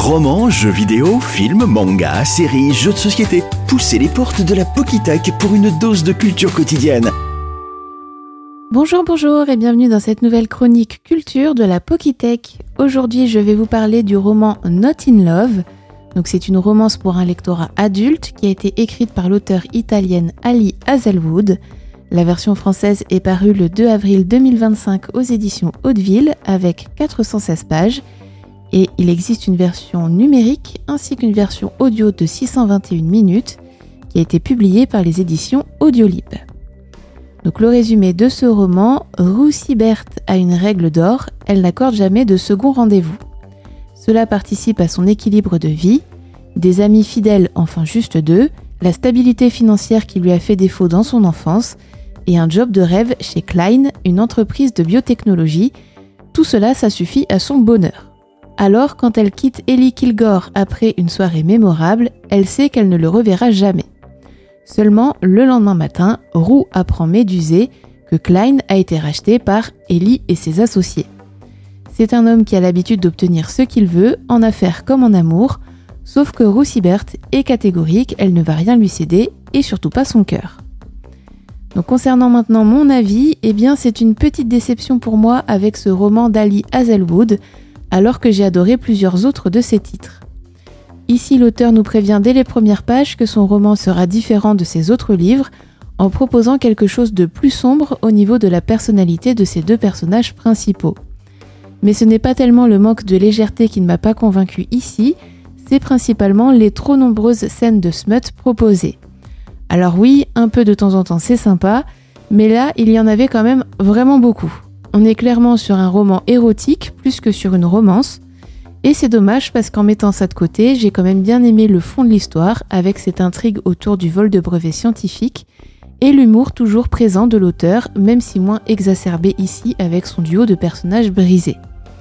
Romans, jeux vidéo, films, mangas, séries, jeux de société. Poussez les portes de la Pokitech pour une dose de culture quotidienne. Bonjour et bienvenue dans cette nouvelle chronique culture de la Pokitech. Aujourd'hui, je vais vous parler du roman Not in Love. Donc, c'est une romance pour un lectorat adulte qui a été écrite par l'auteure italienne Ali Hazelwood. La version française est parue le 2 avril 2025 aux éditions Hauteville avec 416 pages. Et il existe une version numérique ainsi qu'une version audio de 621 minutes qui a été publiée par les éditions Audiolib. Donc le résumé de ce roman, Rousy Berthe a une règle d'or, elle n'accorde jamais de second rendez-vous. Cela participe à son équilibre de vie, des amis fidèles enfin juste deux, la stabilité financière qui lui a fait défaut dans son enfance et un job de rêve chez Klein, une entreprise de biotechnologie. Tout cela, ça suffit à son bonheur. Alors, quand elle quitte Ellie Kilgore après une soirée mémorable, elle sait qu'elle ne le reverra jamais. Seulement, le lendemain matin, Rue apprend médusée que Klein a été racheté par Ellie et ses associés. C'est un homme qui a l'habitude d'obtenir ce qu'il veut, en affaires comme en amour, sauf que Rousy Berthe est catégorique, elle ne va rien lui céder, et surtout pas son cœur. Donc concernant maintenant mon avis, c'est une petite déception pour moi avec ce roman d'Ali Hazelwood, alors que j'ai adoré plusieurs autres de ses titres. Ici, l'auteur nous prévient dès les premières pages que son roman sera différent de ses autres livres, en proposant quelque chose de plus sombre au niveau de la personnalité de ses deux personnages principaux. Mais ce n'est pas tellement le manque de légèreté qui ne m'a pas convaincu ici, c'est principalement les trop nombreuses scènes de smut proposées. Alors oui, un peu de temps en temps c'est sympa, mais là, il y en avait quand même vraiment beaucoup. On est clairement sur un roman érotique plus que sur une romance, et c'est dommage parce qu'en mettant ça de côté, j'ai quand même bien aimé le fond de l'histoire avec cette intrigue autour du vol de brevets scientifiques et l'humour toujours présent de l'auteur, même si moins exacerbé ici avec son duo de personnages brisés.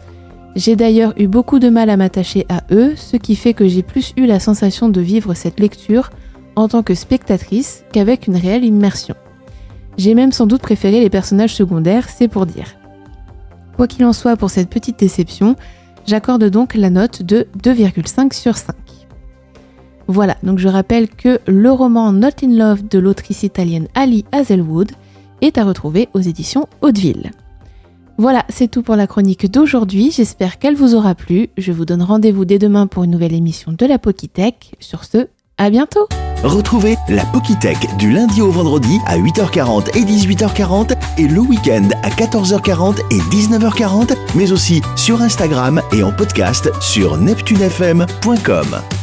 J'ai d'ailleurs eu beaucoup de mal à m'attacher à eux, ce qui fait que j'ai plus eu la sensation de vivre cette lecture en tant que spectatrice qu'avec une réelle immersion. J'ai même sans doute préféré les personnages secondaires, c'est pour dire. Quoi qu'il en soit pour cette petite déception, j'accorde donc la note de 2,5 sur 5. Voilà, donc je rappelle que le roman Not in Love de l'autrice italienne Ali Hazelwood est à retrouver aux éditions Hauteville. Voilà, c'est tout pour la chronique d'aujourd'hui, j'espère qu'elle vous aura plu. Je vous donne rendez-vous dès demain pour une nouvelle émission de la Pokitech. Sur ce, à bientôt! Retrouvez la Pokitech du lundi au vendredi à 8h40 et 18h40 et le week-end à 14h40 et 19h40, mais aussi sur Instagram et en podcast sur neptunefm.com.